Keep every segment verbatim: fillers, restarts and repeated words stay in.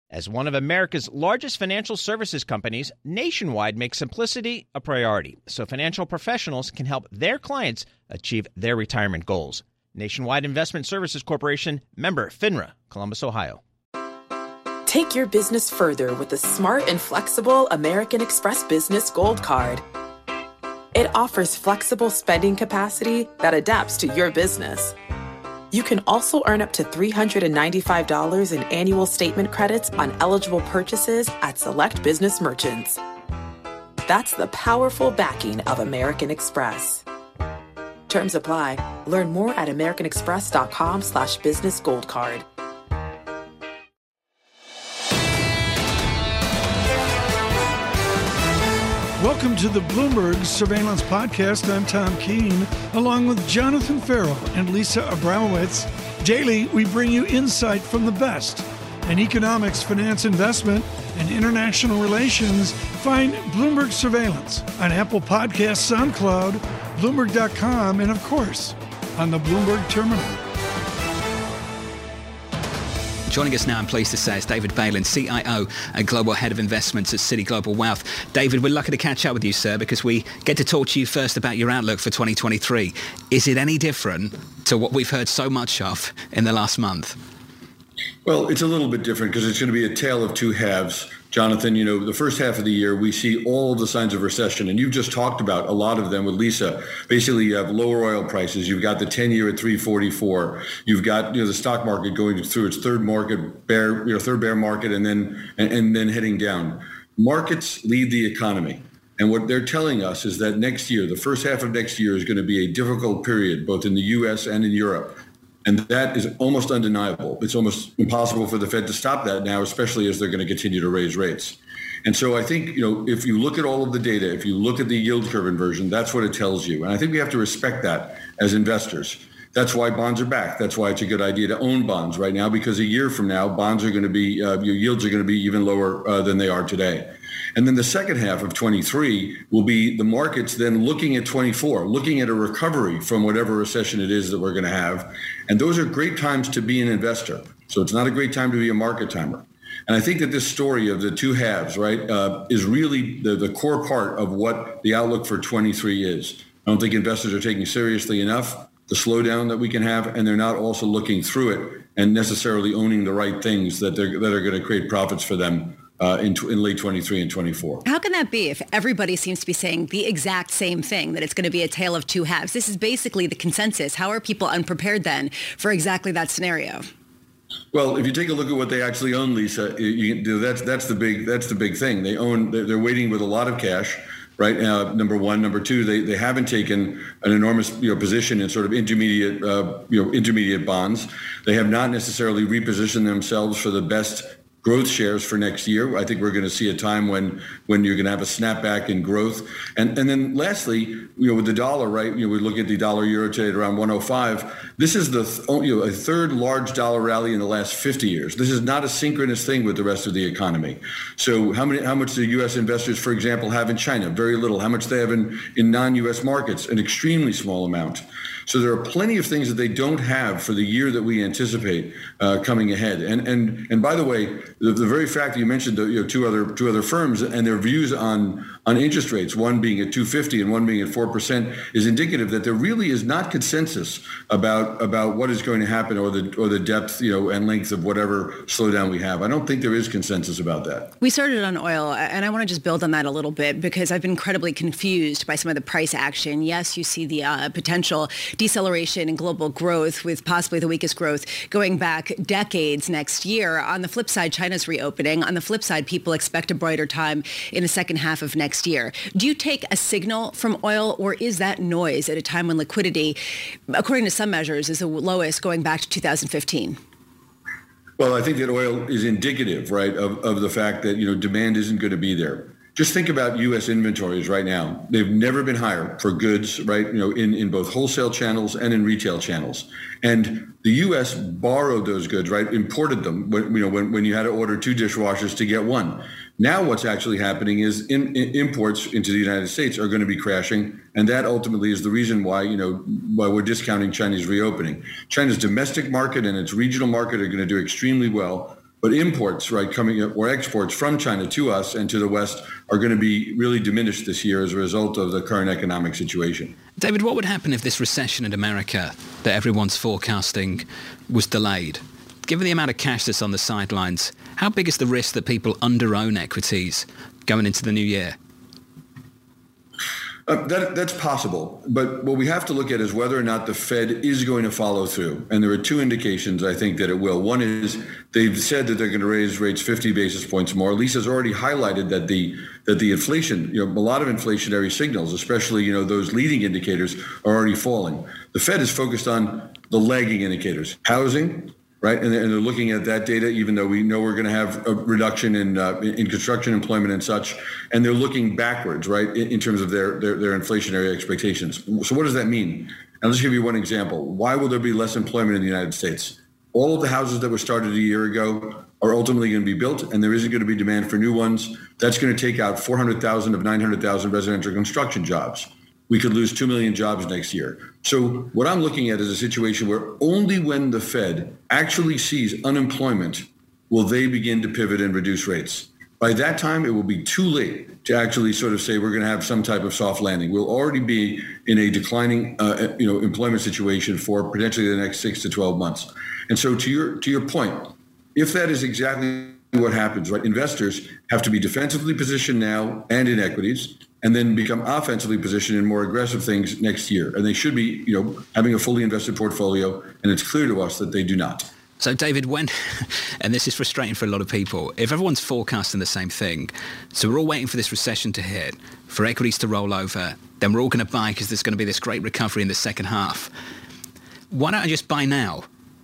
As one of America's largest financial services companies, Nationwide makes simplicity a priority so financial professionals can help their clients achieve their retirement goals. Nationwide Investment Services Corporation, member FINRA, Columbus, Ohio. Take your business further with the smart and flexible American Express Business Gold Card. It offers flexible spending capacity that adapts to your business. You can also earn up to three hundred ninety-five dollars in annual statement credits on eligible purchases at select business merchants. That's the powerful backing of American Express. Terms apply. Learn more at americanexpress.com slash business gold card. Welcome to the Bloomberg Surveillance Podcast. I'm Tom Keene, along with Jonathan Farrell and Lisa Abramowitz. Daily, we bring you insight from the best in economics, finance, investment, and international relations. Find Bloomberg Surveillance on Apple Podcasts, SoundCloud, Bloomberg dot com, and of course, on the Bloomberg Terminal. Joining us now, I'm pleased to say, is David Bailyn, C I O and Global Head of Investments at Citi Global Wealth. David, we're lucky to catch up with you, sir, because we get to talk to you first about your outlook for twenty twenty-three. Is it any different to what we've heard so much of in the last month? Well, it's a little bit different because it's going to be a tale of two halves. Jonathan, you know, the first half of the year, we see all of the signs of recession, and you've just talked about a lot of them with Lisa. Basically, you have lower oil prices. You've got the ten-year at three forty-four. You've got, you know, the stock market going through its third market bear, you know, third bear market, and then and, and then heading down. Markets lead the economy. And what they're telling us is that next year, the first half of next year, is going to be a difficult period, both in the U S and in Europe. And that is almost undeniable. It's almost impossible for the Fed to stop that now, especially as they're going to continue to raise rates. And so I think, you know, if you look at all of the data, if you look at the yield curve inversion, that's what it tells you. And I think we have to respect that as investors. That's why bonds are back. That's why it's a good idea to own bonds right now, because a year from now, bonds are going to be, uh, your yields are going to be even lower uh, than they are today. And then the second half of twenty-three will be the markets then looking at twenty-four, looking at a recovery from whatever recession it is that we're going to have. And those are great times to be an investor. So it's not a great time to be a market timer. And I think that this story of the two halves, right, uh, is really the, the core part of what the outlook for twenty-three is. I don't think investors are taking seriously enough the slowdown that we can have, and they're not also looking through it and necessarily owning the right things that they're that are going to create profits for them Uh, in, in late twenty-three and twenty-four. How can that be if everybody seems to be saying the exact same thing, that it's going to be a tale of two halves? This is basically the consensus. How are people unprepared then for exactly that scenario? Well, if you take a look at what they actually own, Lisa, you, you, that's that's the big that's the big thing. They own they're, they're waiting with a lot of cash, right? Uh, number one, number two, they they haven't taken an enormous you know position in sort of intermediate uh, you know intermediate bonds. They have not necessarily repositioned themselves for the best growth shares for next year. I think we're going to see a time when when you're going to have a snapback in growth. And and then lastly, you know, with the dollar, right, you know, we look at the dollar euro today at around one oh five. This is the th- you know, a third large dollar rally in the last fifty years. This is not a synchronous thing with the rest of the economy. So how many how much do U S investors, for example, have in China? Very little. How much they have in, in non-U S markets? An extremely small amount. So there are plenty of things that they don't have for the year that we anticipate uh, coming ahead. And and and by the way, the, the very fact that you mentioned the, you know, two other two other firms and their views on on interest rates, one being at two fifty and one being at four percent, is indicative that there really is not consensus about about what is going to happen or the or the depth, you know, and length of whatever slowdown we have. I don't think there is consensus about that. We started on oil, and I want to just build on that a little bit because I've been incredibly confused by some of the price action. Yes, you see the uh, potential deceleration in global growth with possibly the weakest growth going back decades next year. On the flip side, China's reopening. On the flip side, people expect a brighter time in the second half of next year. Do you take a signal from oil, or is that noise at a time when liquidity, according to some measures, is the lowest going back to two thousand fifteen? Well, I think that oil is indicative, right, of, of the fact that, you know, demand isn't going to be there. Just think about U S inventories right now. They've never been higher for goods, right, you know, in, in both wholesale channels and in retail channels. And the U S borrowed those goods, right, imported them, when, you know, when, when you had to order two dishwashers to get one. Now what's actually happening is in, in imports into the United States are going to be crashing. And that ultimately is the reason why, you know, why we're discounting Chinese reopening. China's domestic market and its regional market are going to do extremely well. But imports, right, coming or exports from China to us and to the West are going to be really diminished this year as a result of the current economic situation. David, what would happen if this recession in America that everyone's forecasting was delayed? Given the amount of cash that's on the sidelines, how big is the risk that people under-own equities going into the new year? Uh, that, that's possible. But what we have to look at is whether or not the Fed is going to follow through. And there are two indications, I think, that it will. One is they've said that they're going to raise rates fifty basis points more. Lisa's already highlighted that the that the inflation, you know, a lot of inflationary signals, especially, you know, those leading indicators are already falling. The Fed is focused on the lagging indicators, housing, right? And they're, and they're looking at that data, even though we know we're going to have a reduction in uh, in construction employment and such. And they're looking backwards, right, in, in terms of their, their their inflationary expectations. So what does that mean? And let's give you one example. Why will there be less employment in the United States? All of the houses that were started a year ago are ultimately going to be built, and there isn't going to be demand for new ones. That's going to take out four hundred thousand of nine hundred thousand residential construction jobs. We could lose two million jobs next year. So what I'm looking at is a situation where only when the Fed actually sees unemployment will they begin to pivot and reduce rates. By that time, it will be too late to actually sort of say we're going to have some type of soft landing. We'll already be in a declining uh, you know, employment situation for potentially the next six to twelve months. And so to your to your point, if that is exactly what happens, right, investors have to be defensively positioned now and in equities, and then become offensively positioned in more aggressive things next year. And they should be, you know, having a fully invested portfolio, and it's clear to us that they do not. So, David, when, and this is frustrating for a lot of people, if everyone's forecasting the same thing, so we're all waiting for this recession to hit, for equities to roll over, then we're all going to buy because there's going to be this great recovery in the second half. Why don't I just buy now?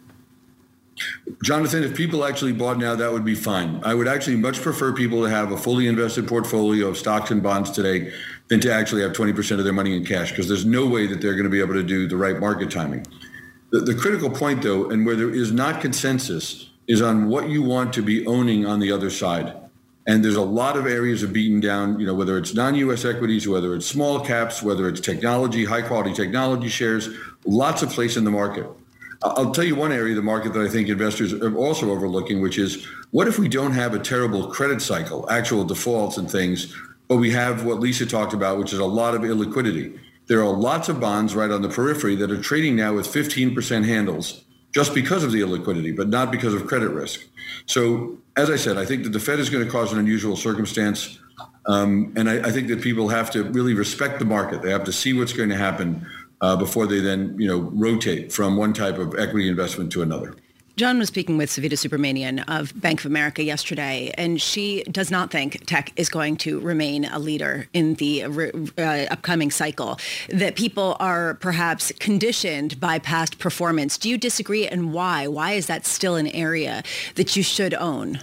Jonathan, if people actually bought now, that would be fine. I would actually much prefer people to have a fully invested portfolio of stocks and bonds today than to actually have twenty percent of their money in cash, because there's no way that they're going to be able to do the right market timing. The, the critical point, though, and where there is not consensus, is on what you want to be owning on the other side. And there's a lot of areas of beaten down, you know, whether it's non-U S equities, whether it's small caps, whether it's technology, high-quality technology shares, lots of place in the market. I'll tell you one area of the market that I think investors are also overlooking, which is what if we don't have a terrible credit cycle, actual defaults and things, but we have what Lisa talked about, which is a lot of illiquidity. There are lots of bonds right on the periphery that are trading now with fifteen percent handles just because of the illiquidity, but not because of credit risk. So, as I said, I think that the Fed is going to cause an unusual circumstance. Um, and I, I think that people have to really respect the market. They have to see what's going to happen Uh, before they then, you know, rotate from one type of equity investment to another. John was speaking with Savita Subramanian of Bank of America yesterday, and she does not think tech is going to remain a leader in the uh, upcoming cycle, that people are perhaps conditioned by past performance. Do you disagree, and why? Why is that still an area that you should own?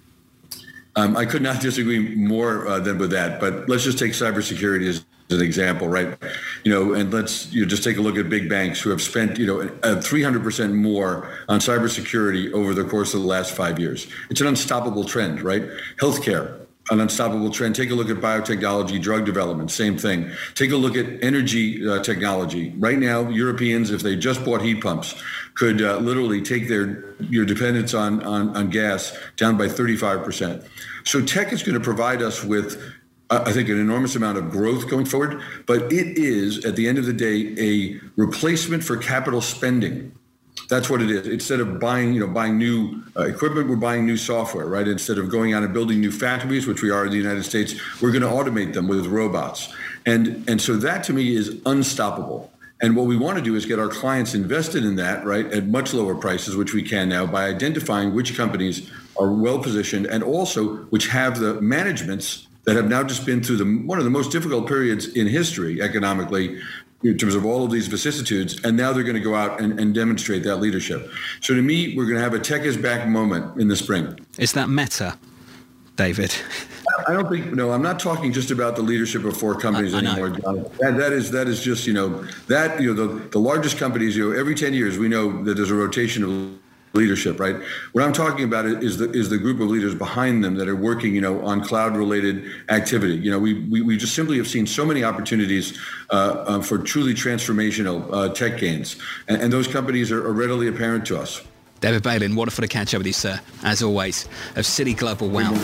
Um, I could not disagree more uh, than with that, but let's just take cybersecurity as an example, right? You know, and let's you know, just take a look at big banks who have spent, you know, uh, three hundred percent more on cybersecurity over the course of the last five years. It's an unstoppable trend, right? Healthcare, an unstoppable trend. Take a look at biotechnology, drug development, same thing. Take a look at energy uh, technology. Right now, Europeans, if they just bought heat pumps, could uh, literally take their your dependence on, on, on gas down by thirty-five percent. So tech is going to provide us with I think an enormous amount of growth going forward, but it is, at the end of the day, a replacement for capital spending. That's what it is. Instead of buying, you know, buying new uh, equipment, we're buying new software, right? Instead of going out and building new factories, which we are in the United States, we're going to automate them with robots. And, and so that, to me, is unstoppable. And what we want to do is get our clients invested in that, right, at much lower prices, which we can now, by identifying which companies are well-positioned and also which have the managements that have now just been through the one of the most difficult periods in history economically in terms of all of these vicissitudes, and now they're going to go out and, and demonstrate that leadership. So to me, we're going to have a tech is back moment in the spring. Is that Meta, David? I don't think, no, I'm not talking just about the leadership of four companies I, I anymore, John. That, that is that is just, you know, that, you know, the, the largest companies, you know, every ten years we know that there's a rotation of leadership, right? What I'm talking about is the is the group of leaders behind them that are working, you know, on cloud-related activity. You know, we we, we just simply have seen so many opportunities uh, uh, for truly transformational uh, tech gains, and, and those companies are, are readily apparent to us. David Bailyn, wonderful to catch up with you, sir, as always, of Citi Global Wealth.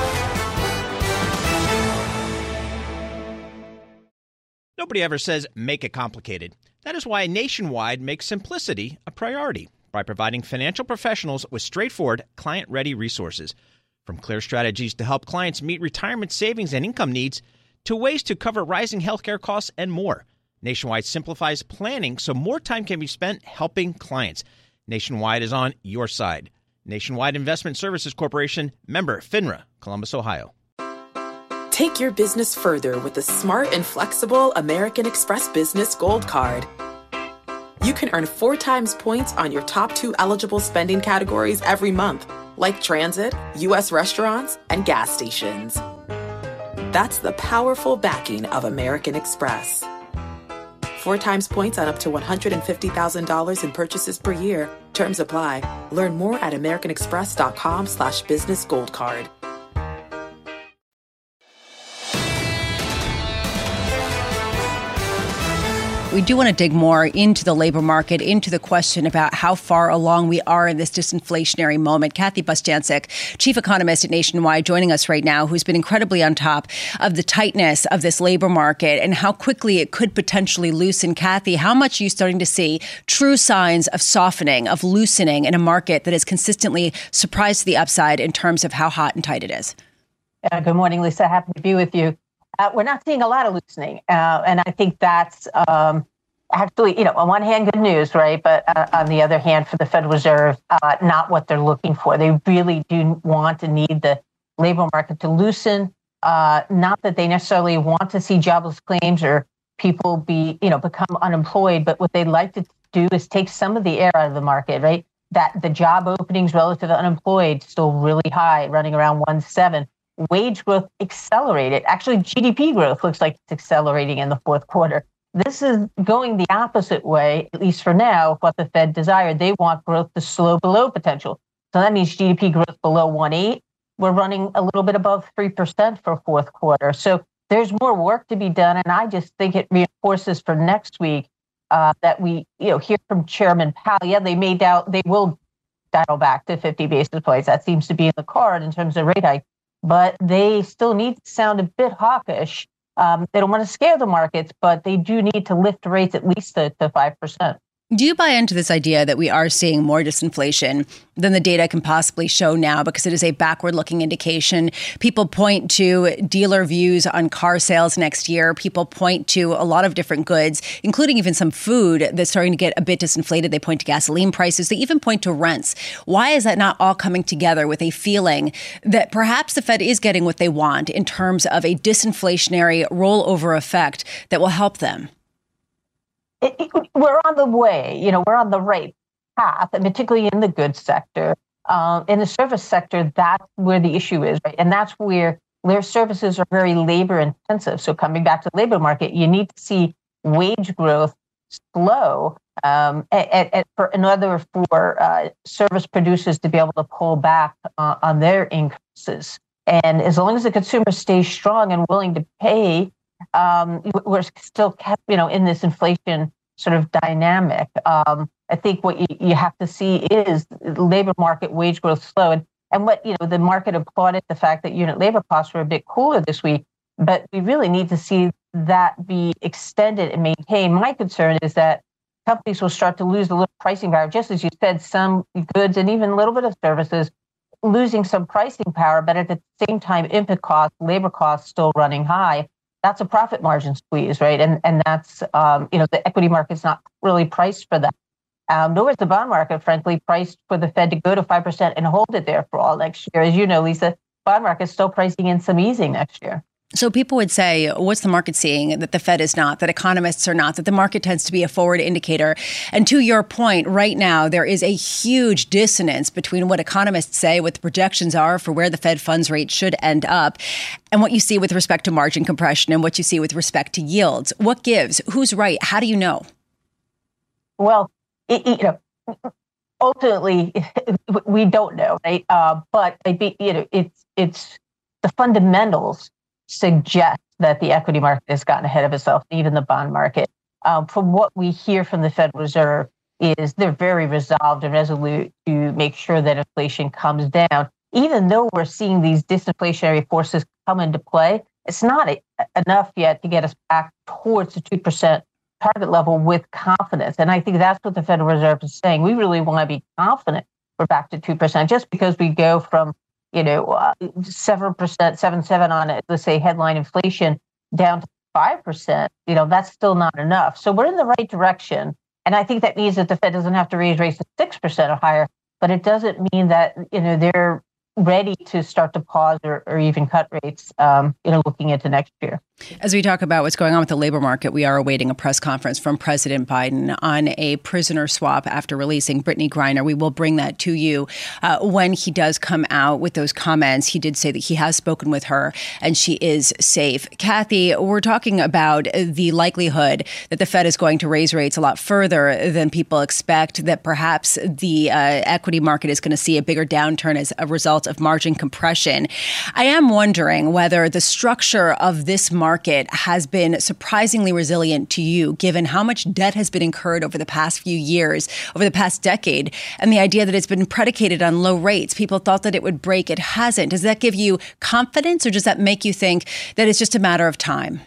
Nobody ever says make it complicated. That is why Nationwide makes simplicity a priority by providing financial professionals with straightforward, client-ready resources. From clear strategies to help clients meet retirement savings and income needs, to ways to cover rising healthcare costs and more. Nationwide simplifies planning so more time can be spent helping clients. Nationwide is on your side. Nationwide Investment Services Corporation, member FINRA, Columbus, Ohio. Take your business further with the smart and flexible American Express Business Gold Card. You can earn four times points on your top two eligible spending categories every month, like transit, U S restaurants, and gas stations. That's the powerful backing of American Express. Four times points on up to one hundred fifty thousand dollars in purchases per year. Terms apply. Learn more at americanexpress.com slash business gold card. We do want to dig more into the labor market, into the question about how far along we are in this disinflationary moment. Kathy Bostjancic, chief economist at Nationwide, joining us right now, who's been incredibly on top of the tightness of this labor market and how quickly it could potentially loosen. Kathy, how much are you starting to see true signs of softening, of loosening in a market that has consistently surprised to the upside in terms of how hot and tight it is? Uh, good morning, Lisa. Happy to be with you. Uh, we're not seeing a lot of loosening, uh, and I think that's um, actually, you know, on one hand, good news, right? But uh, on the other hand, for the Federal Reserve, uh, not what they're looking for. They really do want and need the labor market to loosen. Uh, not that they necessarily want to see jobless claims or people be, you know, become unemployed, but what they'd like to do is take some of the air out of the market, right? That the job openings relative to unemployed still really high, running around one point seven. Wage growth accelerated. Actually, G D P growth looks like it's accelerating in the fourth quarter. This is going the opposite way, at least for now, of what the Fed desired. They want growth to slow below potential. So that means G D P growth below one point eight. We're running a little bit above three percent for fourth quarter. So there's more work to be done. And I just think it reinforces for next week uh, that we, you know, hear from Chairman Powell. Yeah, they made out, they will dial back to fifty basis points. That seems to be in the card in terms of rate hike. But they still need to sound a bit hawkish. Um, they don't want to scare the markets, but they do need to lift rates at least to, to five percent. Do you buy into this idea that we are seeing more disinflation than the data can possibly show now because it is a backward-looking indication? People point to dealer views on car sales next year. People point to a lot of different goods, including even some food that's starting to get a bit disinflated. They point to gasoline prices. They even point to rents. Why is that not all coming together with a feeling that perhaps the Fed is getting what they want in terms of a disinflationary rollover effect that will help them? It, it, we're on the way, you know, we're on the right path, and particularly in the goods sector. Um, in the service sector, that's where the issue is, right? And that's where their services are very labor intensive. So coming back to the labor market, you need to see wage growth slow um, at, at, for, in order for uh, service producers to be able to pull back uh, on their increases. And as long as the consumer stays strong and willing to pay, Um, we're still kept, you know, in this inflation sort of dynamic. Um, I think what you, you have to see is the labor market wage growth slow. And, and what, you know, the market applauded the fact that unit labor costs were a bit cooler this week, but we really need to see that be extended and maintained. My concern is that companies will start to lose a little pricing power. Just as you said, some goods and even a little bit of services losing some pricing power, but at the same time, input costs, labor costs still running high. That's a profit margin squeeze, right? And and that's, um, you know, the equity market's not really priced for that. Um, nor is the bond market, frankly, priced for the Fed to go to five percent and hold it there for all next year. As you know, Lisa, bond market's still pricing in some easing next year. So people would say, what's the market seeing that the Fed is not, that economists are not, that the market tends to be a forward indicator? And to your point, right now, there is a huge dissonance between what economists say, what the projections are for where the Fed funds rate should end up, and what you see with respect to margin compression and what you see with respect to yields. What gives? Who's right? How do you know? Well, it, you know, ultimately, we don't know, right? Uh, but you know, it's it's the fundamentals suggest that the equity market has gotten ahead of itself, even the bond market. Um, from what we hear from the Federal Reserve, is they're very resolved and resolute to make sure that inflation comes down. Even though we're seeing these disinflationary forces come into play, it's not a, enough yet to get us back towards the two percent target level with confidence. And I think that's what the Federal Reserve is saying. We really want to be confident we're back to two percent. Just because we go from, you know, uh, seven percent, seven, seven on it, let's say headline inflation down to five percent, you know, that's still not enough. So we're in the right direction. And I think that means that the Fed doesn't have to raise rates to six percent or higher, but it doesn't mean that, you know, they're ready to start to pause or, or even cut rates, um, you know, looking into next year. As we talk about what's going on with the labor market, we are awaiting a press conference from President Biden on a prisoner swap after releasing Brittany Griner. We will bring that to you uh, when he does come out with those comments. He did say that he has spoken with her and she is safe. Kathy, we're talking about the likelihood that the Fed is going to raise rates a lot further than people expect, that perhaps the uh, equity market is going to see a bigger downturn as a result of margin compression. I am wondering whether the structure of this market market has been surprisingly resilient to you, given how much debt has been incurred over the past few years, over the past decade, and the idea that it's been predicated on low rates. People thought that it would break. It hasn't. Does that give you confidence, or does that make you think that it's just a matter of time?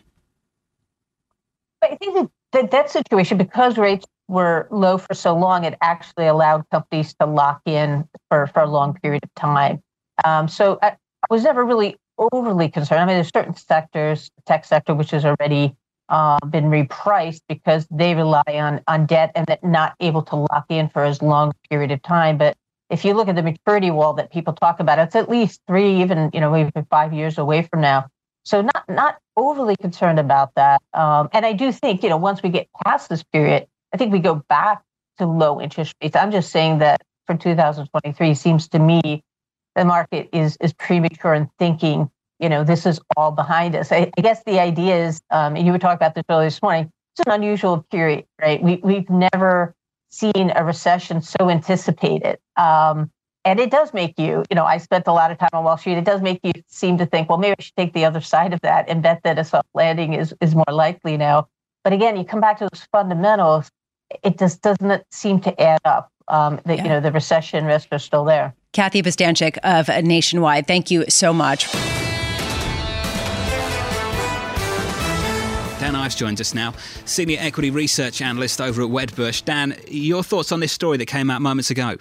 I think that the debt situation, because rates were low for so long, it actually allowed companies to lock in for, for a long period of time. Um, so I, I was never really overly concerned. I mean, there's certain sectors, the tech sector, which has already uh, been repriced because they rely on, on debt and that not able to lock in for as long a period of time. But if you look at the maturity wall that people talk about, it's at least three, even, you know, maybe five years away from now. So not not overly concerned about that. Um, and I do think, you know, once we get past this period, I think we go back to low interest rates. I'm just saying that for two thousand twenty-three seems to me the market is is premature in thinking, you know, this is all behind us. I, I guess the idea is, um, and you were talking about this earlier this morning, it's an unusual period, right? We, we've never seen a recession so anticipated. Um, and it does make you, you know, I spent a lot of time on Wall Street. It does make you seem to think, well, maybe I should take the other side of that and bet that a soft landing is, is more likely now. But again, you come back to those fundamentals, it just doesn't seem to add up. Um, that, yeah. you know, the recession risks are still there. Kathy Bostanchik of Nationwide, thank you so much. Dan Ives joins us now, Senior Equity Research Analyst over at Wedbush. Dan, your thoughts on this story that came out moments ago?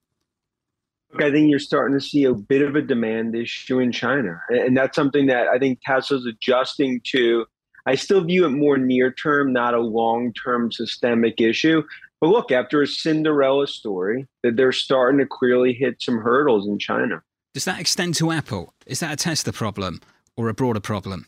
I think you're starting to see a bit of a demand issue in China. And that's something that I think Tesla's adjusting to. I still view it more near term, not a long-term systemic issue. But look, after a Cinderella story, that they're starting to clearly hit some hurdles in China. Does that extend to Apple? Is that a Tesla problem or a broader problem?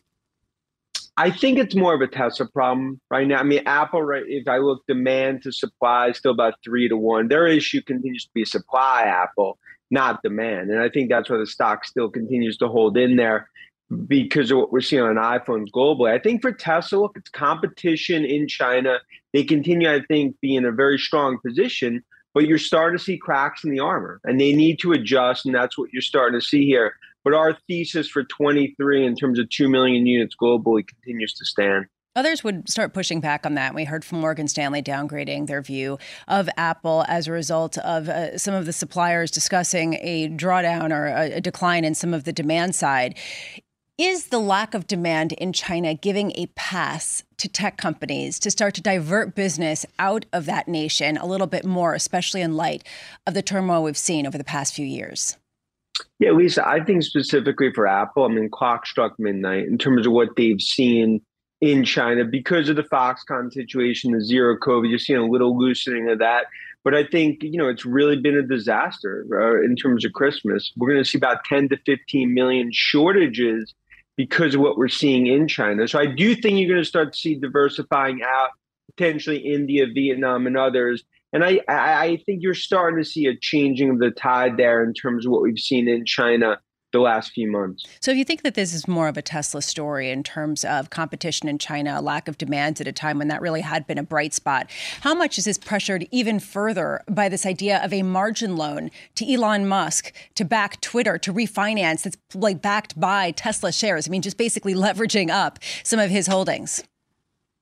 I think it's more of a Tesla problem right now. I mean, Apple, right, if I look demand to supply, still about three to one. Their issue continues to be supply, Apple, not demand. And I think that's why the stock still continues to hold in there because of what we're seeing on iPhones globally. I think for Tesla, look, it's competition in China. They continue, I think, be in a very strong position, but you're starting to see cracks in the armor and they need to adjust. And that's what you're starting to see here. But our thesis for twenty-three in terms of two million units globally continues to stand. Others would start pushing back on that. We heard from Morgan Stanley downgrading their view of Apple as a result of uh, some of the suppliers discussing a drawdown or a, a decline in some of the demand side. Is the lack of demand in China giving a pass to tech companies to start to divert business out of that nation a little bit more, especially in light of the turmoil we've seen over the past few years? Yeah, Lisa, I think specifically for Apple, I mean, clock struck midnight in terms of what they've seen in China because of the Foxconn situation, the zero COVID. You're seeing a little loosening of that. But I think, you know, it's really been a disaster uh, in terms of Christmas. We're going to see about ten to fifteen million shortages because of what we're seeing in China. So I do think you're going to start to see diversifying out, potentially India, Vietnam, and others. And I, I think you're starting to see a changing of the tide there in terms of what we've seen in China the last few months. So if you think that this is more of a Tesla story in terms of competition in China, a lack of demand at a time when that really had been a bright spot, how much is this pressured even further by this idea of a margin loan to Elon Musk to back Twitter, to refinance that's like backed by Tesla shares? I mean, just basically leveraging up some of his holdings.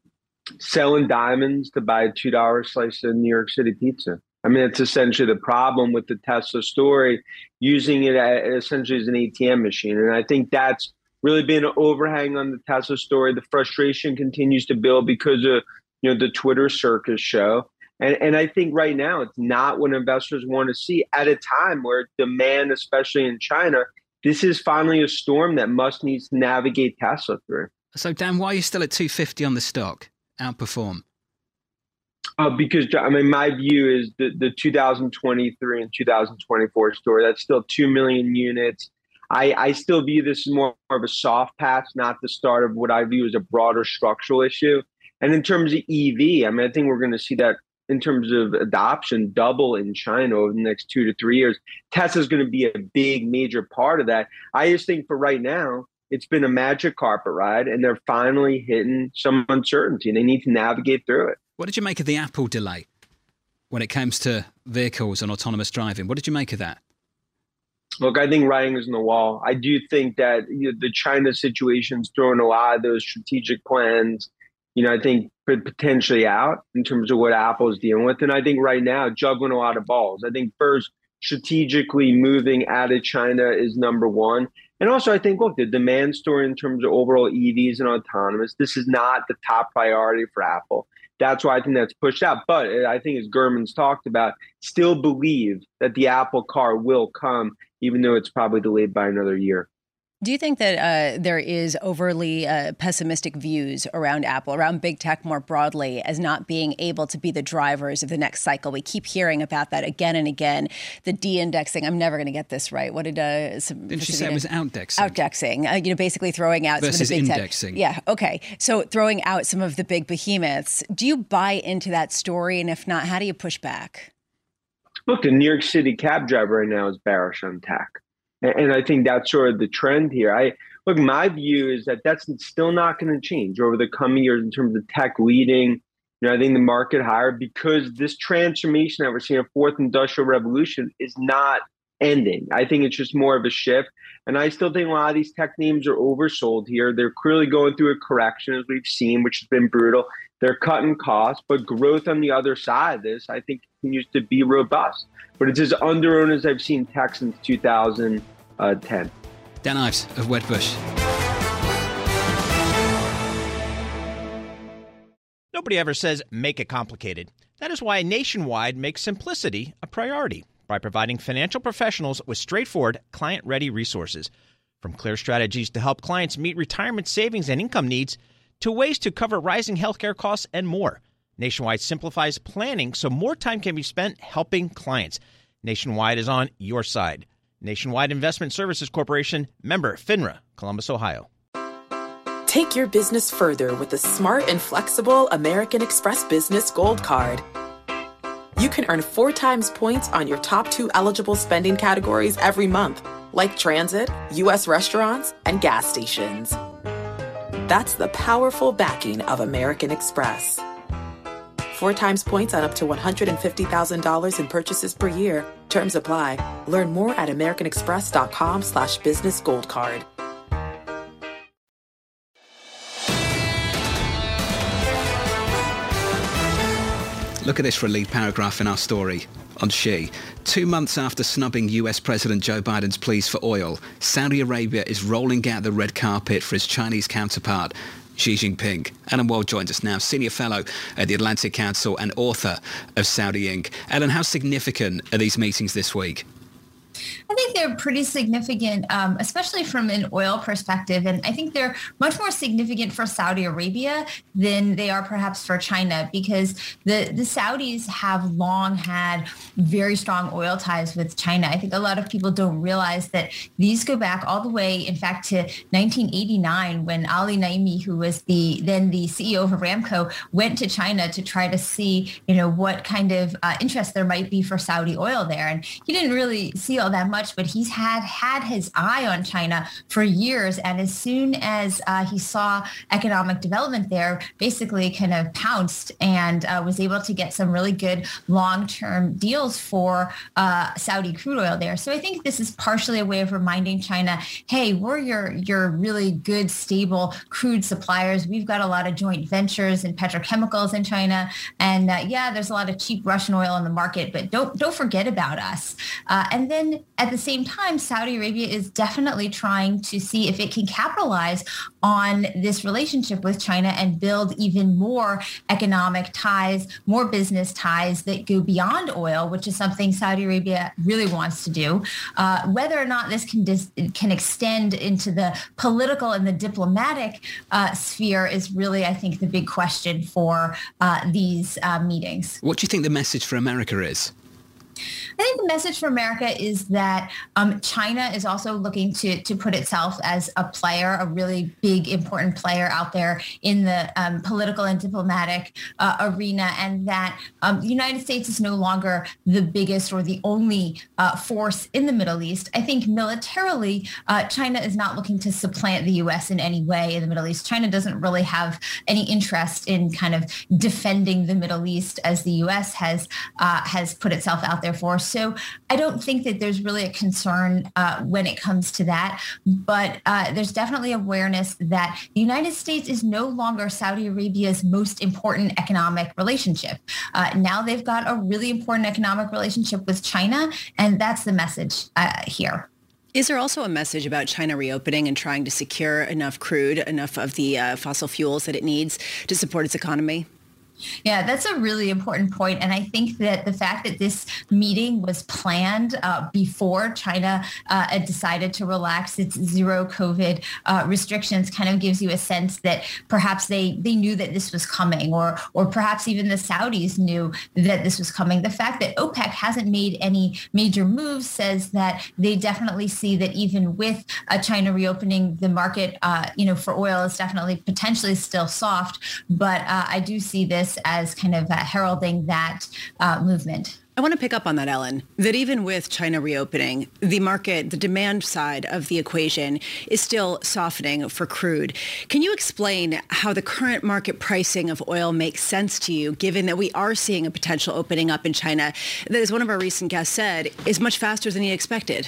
selling diamonds to buy a two dollar slice of New York City pizza. I mean, it's essentially the problem with the Tesla story, using it essentially as an A T M machine. And I think that's really been an overhang on the Tesla story. The frustration continues to build because of, you know, the Twitter circus show. And, and I think right now it's not what investors want to see at a time where demand, especially in China, this is finally a storm that Musk needs to navigate Tesla through. So, Dan, why are you still at two fifty on the stock? Outperform. Uh, because, I mean, my view is the, the two thousand twenty-three and two thousand twenty-four story, that's still two million units. I, I still view this as more of a soft patch, not the start of what I view as a broader structural issue. And in terms of E V, I mean, I think we're going to see that in terms of adoption double in China over the next two to three years. Tesla's going to be a big, major part of that. I just think for right now, it's been a magic carpet ride, and they're finally hitting some uncertainty, and they need to navigate through it. What did you make of the Apple delay when it comes to vehicles and autonomous driving? What did you make of that? Look, I think writing is on the wall. I do think that, you know, the China situation's throwing a lot of those strategic plans, you know, I think potentially out in terms of what Apple is dealing with. And I think right now, juggling a lot of balls. I think first, strategically moving out of China is number one. And also, I think, look, the demand story in terms of overall E Vs and autonomous, this is not the top priority for Apple. That's why I think that's pushed out. But I think, as Gurman's talked about, still believe that the Apple car will come, even though it's probably delayed by another year. Do you think that uh, there is overly uh, pessimistic views around Apple, around big tech more broadly, as not being able to be the drivers of the next cycle? We keep hearing about that again and again. The de-indexing. I'm never going to get this right. What did uh, some, didn't she say it was outdexing? Outdexing. Uh, you know, basically throwing out versus some of the big indexing. Tech. Yeah. Okay. So throwing out some of the big behemoths. Do you buy into that story? And if not, how do you push back? Look, the New York City cab driver right now is bearish on tech. And I think that's sort of the trend here. I look, my view is that that's still not going to change over the coming years in terms of tech leading, you know, I think the market higher, because this transformation that we're seeing, a fourth industrial revolution, is not ending. I think it's just more of a shift. And I still think a lot of these tech names are oversold here. They're clearly going through a correction, as we've seen, which has been brutal. They're cutting costs, but growth on the other side of this, I think, continues to be robust. But it's as underowned as I've seen tech since two thousand ten. Dan Ives of Wedbush. Nobody ever says make it complicated. That is why Nationwide makes simplicity a priority by providing financial professionals with straightforward, client-ready resources. From clear strategies to help clients meet retirement savings and income needs, to ways to cover rising healthcare costs and more. Nationwide simplifies planning so more time can be spent helping clients. Nationwide is on your side. Nationwide Investment Services Corporation, member FINRA, Columbus, Ohio. Take your business further with the smart and flexible American Express Business Gold Card. You can earn four times points on your top two eligible spending categories every month, like transit, U S restaurants, and gas stations. That's the powerful backing of American Express. Four times points on up to one hundred fifty thousand dollars in purchases per year. Terms apply. Learn more at americanexpress.com slash business gold card. Look at this for a lead paragraph in our story on Xi. Two months after snubbing U S President Joe Biden's pleas for oil, Saudi Arabia is rolling out the red carpet for its Chinese counterpart, Xi Jinping. Ellen Wald joins us now, Senior Fellow at the Atlantic Council and author of Saudi Incorporated. Ellen, how significant are these meetings this week? I think they're pretty significant, um, especially from an oil perspective. And I think they're much more significant for Saudi Arabia than they are perhaps for China, because the, the Saudis have long had very strong oil ties with China. I think a lot of people don't realize that these go back all the way, in fact, to nineteen eighty-nine, when Ali Naimi, who was the then the C E O of Aramco, went to China to try to see, you know, what kind of uh, interest there might be for Saudi oil there. And he didn't really see oil that much, but he's had had his eye on China for years. And as soon as uh, he saw economic development there, basically kind of pounced and uh, was able to get some really good long-term deals for uh, Saudi crude oil there. So I think this is partially a way of reminding China, hey, we're your, your really good, stable crude suppliers. We've got a lot of joint ventures and petrochemicals in China. And uh, yeah, there's a lot of cheap Russian oil in the market, but don't don't forget about us. Uh, and then at the same time, Saudi Arabia is definitely trying to see if it can capitalize on this relationship with China and build even more economic ties, more business ties that go beyond oil, which is something Saudi Arabia really wants to do. Uh, whether or not this can dis- can extend into the political and the diplomatic uh, sphere is really, I think, the big question for uh, these uh, meetings. What do you think the message for America is? I think the message for America is that um, China is also looking to to put itself as a player, a really big, important player out there in the um, political and diplomatic uh, arena, and that um, the United States is no longer the biggest or the only uh, force in the Middle East. I think militarily, uh, China is not looking to supplant the U S in any way in the Middle East. China doesn't really have any interest in kind of defending the Middle East as the U S has uh, has put itself out there for. So I don't think that there's really a concern uh, when it comes to that. But uh, there's definitely awareness that the United States is no longer Saudi Arabia's most important economic relationship. Uh, now they've got a really important economic relationship with China, and that's the message uh, here. Is there also a message about China reopening and trying to secure enough crude, enough of the uh, fossil fuels that it needs to support its economy? Yeah, that's a really important point. And I think that the fact that this meeting was planned uh, before China uh, had decided to relax its zero COVID uh, restrictions kind of gives you a sense that perhaps they, they knew that this was coming, or or perhaps even the Saudis knew that this was coming. The fact that OPEC hasn't made any major moves says that they definitely see that even with uh, China reopening, the market, uh, you know, for oil is definitely potentially still soft. But uh, I do see this as kind of uh, heralding that uh, movement. I want to pick up on that, Ellen, that even with China reopening, the market, the demand side of the equation is still softening for crude. Can you explain how the current market pricing of oil makes sense to you, given that we are seeing a potential opening up in China that, as one of our recent guests said, is much faster than he expected?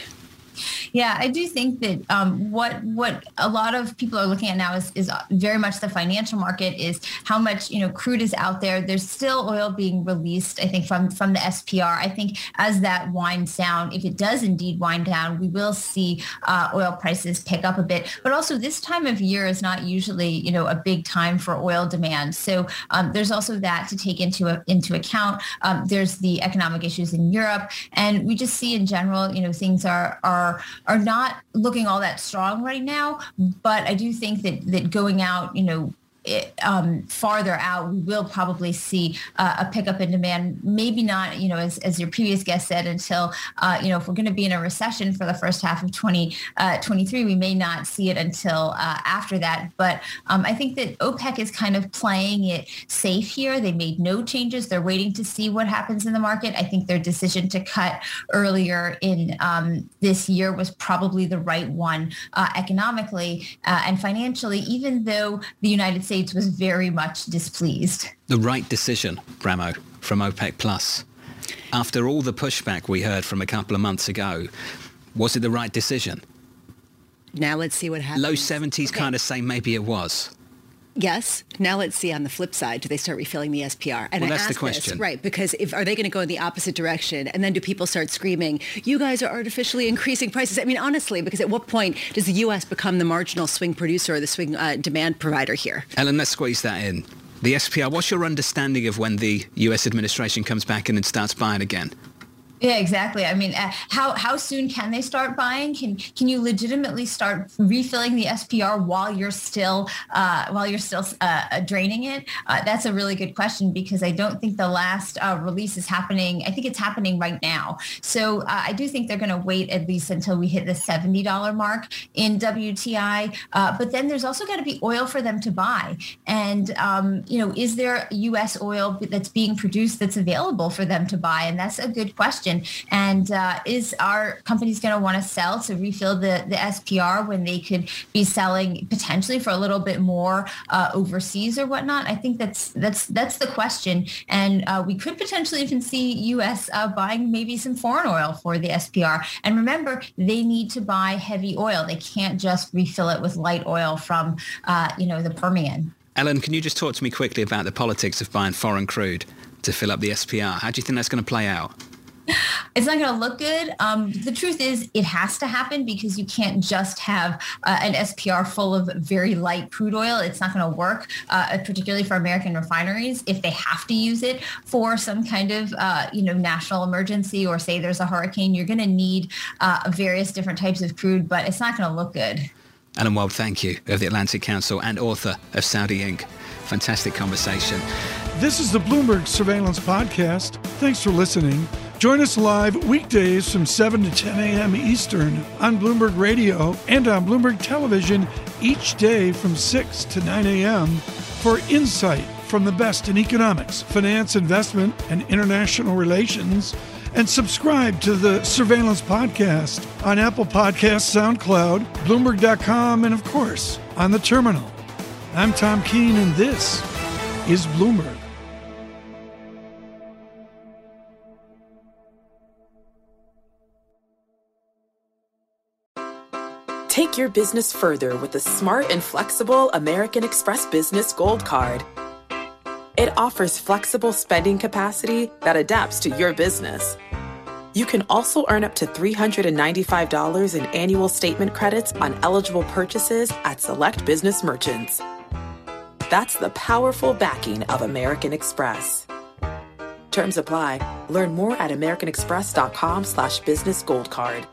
Yeah, I do think that um, what what a lot of people are looking at now is, is very much the financial market, is how much, you know, crude is out there. There's still oil being released, I think, from, from the S P R. I think as that winds down, if it does indeed wind down, we will see uh, oil prices pick up a bit. But also this time of year is not usually, you know, a big time for oil demand. So um, there's also that to take into a, into account. Um, there's the economic issues in Europe. And we just see in general, you know, things are are Are, are not looking all that strong right now. But I do think that that going out, you know, It, um, farther out, we will probably see uh, a pickup in demand. Maybe not, you know, as, as your previous guest said, until, uh, you know, if we're going to be in a recession for the first half of twenty twenty-three, we may not see it until uh, after that. But um, I think that OPEC is kind of playing it safe here. They made no changes. They're waiting to see what happens in the market. I think their decision to cut earlier in um, this year was probably the right one uh, economically uh, and financially, even though the United States was very much displeased. The right decision, Bramo, from OPEC Plus. After all the pushback we heard from a couple of months ago, was it the right decision? Now let's see what happens. Low seventies okay. kind of say maybe it was. Yes. Now let's see on the flip side, do they start refilling the S P R? And well, I that's the this, question. Right, because if are they going to go in the opposite direction? And then do people start screaming, you guys are artificially increasing prices? I mean, honestly, because at what point does the U S become the marginal swing producer or the swing uh, demand provider here? Ellen, let's squeeze that in. The S P R, what's your understanding of when the U S administration comes back in and starts buying again? Yeah, exactly. I mean, uh, how how soon can they start buying? Can can you legitimately start refilling the S P R while you're still uh, while you're still uh, draining it? Uh, that's a really good question, because I don't think the last uh, release is happening. I think it's happening right now. So uh, I do think they're going to wait at least until we hit the seventy dollars mark in W T I. Uh, but then there's also got to be oil for them to buy. And, um, you know, is there U S oil that's being produced that's available for them to buy? And that's a good question. question. And uh, is are companies going to want to sell to refill the, the S P R when they could be selling potentially for a little bit more uh, overseas or whatnot? I think that's that's that's the question. And uh, we could potentially even see U S uh, buying maybe some foreign oil for the S P R. And remember, they need to buy heavy oil. They can't just refill it with light oil from, uh, you know, the Permian. Ellen, can you just talk to me quickly about the politics of buying foreign crude to fill up the S P R? How do you think that's going to play out? It's not going to look good. Um, the truth is it has to happen because you can't just have uh, an S P R full of very light crude oil. It's not going to work, uh, particularly for American refineries. If they have to use it for some kind of, uh, you know, national emergency or say there's a hurricane, you're going to need uh, various different types of crude, but it's not going to look good. Ellen Wald, thank you, of the Atlantic Council and author of Saudi Incorporated. Fantastic conversation. This is the Bloomberg Surveillance Podcast. Thanks for listening. Join us live weekdays from seven to ten a.m. Eastern on Bloomberg Radio and on Bloomberg Television each day from six to nine a.m. for insight from the best in economics, finance, investment, and international relations. And subscribe to the Surveillance Podcast on Apple Podcasts, SoundCloud, Bloomberg dot com, and of course, on the terminal. I'm Tom Keene, and this is Bloomberg. Take your business further with the smart and flexible American Express Business Gold Card. It offers flexible spending capacity that adapts to your business. You can also earn up to three hundred ninety-five dollars in annual statement credits on eligible purchases at select business merchants. That's the powerful backing of American Express. Terms apply. Learn more at americanexpress.com slash business gold card.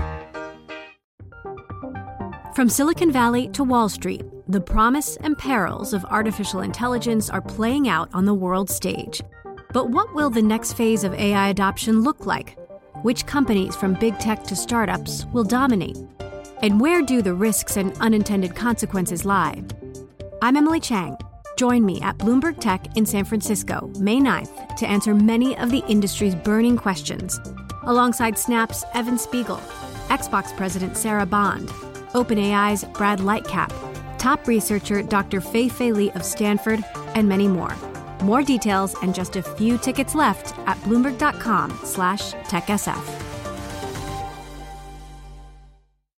From Silicon Valley to Wall Street, the promise and perils of artificial intelligence are playing out on the world stage. But what will the next phase of A I adoption look like? Which companies, from big tech to startups, will dominate? And where do the risks and unintended consequences lie? I'm Emily Chang. Join me at Bloomberg Tech in San Francisco, May ninth, to answer many of the industry's burning questions, alongside Snap's Evan Spiegel, Xbox President Sarah Bond, OpenAI's Brad Lightcap, top researcher Doctor Fei-Fei Li of Stanford, and many more. More details and just a few tickets left at bloomberg.com slash techsf.